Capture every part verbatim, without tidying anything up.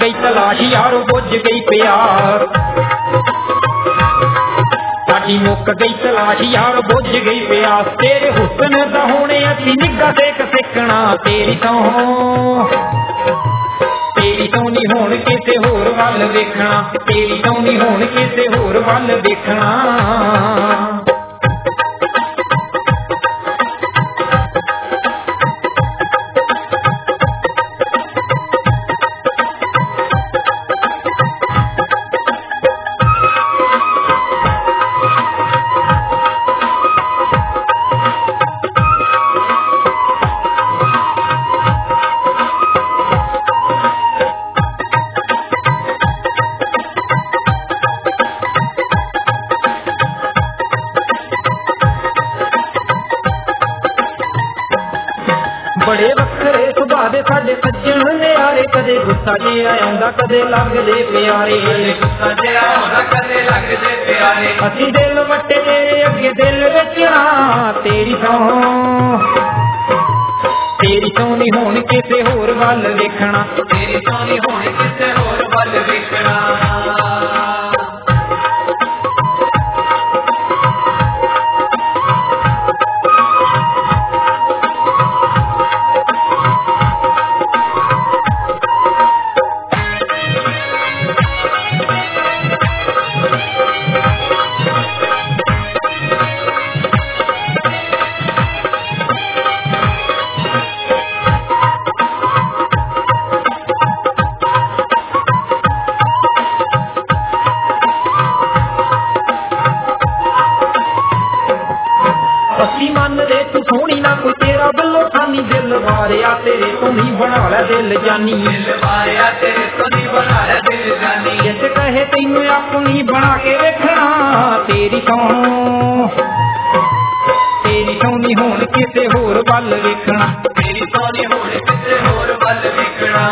गई तलाश यारो बुझ गई प्यास साडी मुक गई तलाश यार बुझ गई प्यास तेरे हुस्न दा होने असी निगाह देख सिकना तेरी तो तेरी तो नहीं होण किसे होर वल देखना तेरी तो नहीं होण किसे होर वल देखना बड़े वखरे सुभा दे साडे सज्जन नियारे कदे गुस्सा जिहा आउंदा कदे लगदे प्यारे गुस्सा जिहा आउंदा कदे लगदे प्यारे असीं दिल वट्टे तेरे अगे दिल वेचना तेरी तो तेरी तो नहीं होण किसे होर वल देखना तेरी तो नहीं होण किसे होर वल देखना मनदे तू सोहनी ना कोई तेरा बल्लो खानी दिल वारिया तेरे तो नहीं बना लै दिल जानी दिल वारिया तेरे तो नहीं बना लै दिल जानी जिस कहे तैनू अपनी बना के देखना तेरी तो तेरी तो नहीं होण किसे होर वल देखना तेरी तो नहीं होण किसे होर वल देखना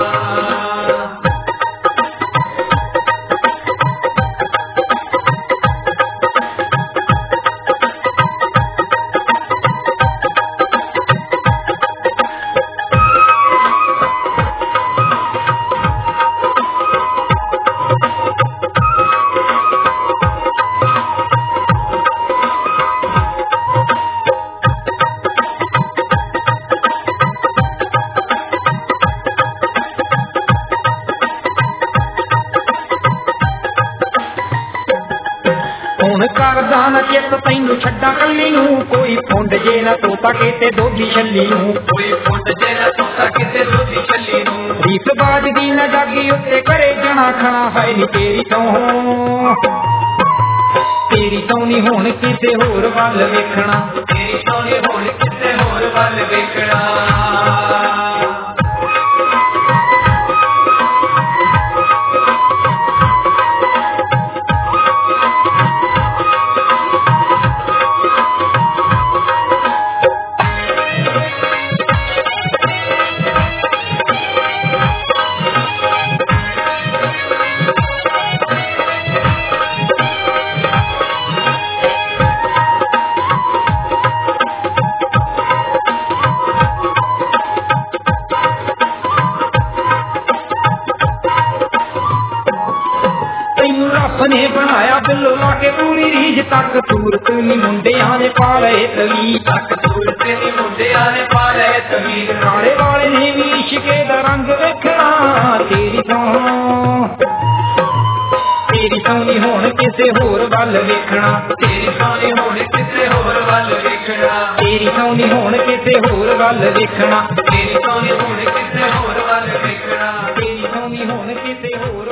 हुण करदा ना चित तैनू छड्डा कल्ली नू कोई फुंड जे ना तोता किते दोधी छल्ली नू कोई फुंड जे ना तोता किते दोधी छल्ली नू रीस बाजदी ना जागी उत्ते करे जणा खणा है नी तेरी तो तेरी तो नहीं होण किसे होर वल वेखना तेरी तो नहीं होण किसे होर वल वेखना ने बनाया बिल्लो लाके पूरी रीझ तक सूरत नी मुंडिया ने पाले तली तक सूरत नी मुंडिया ने पाले तली काले वाले ने भी इश्के दा रंग वेखना तेरी तो तेरी तो नहीं होण किसे होर वल वेखना तेरी तो नहीं होण किसे होर वल वेखना तेरी तो नहीं होण किसे होर वल वेखना तेरी तो नहीं होण किसे होर वल वेखना तेरी तो नहीं होण किसे होर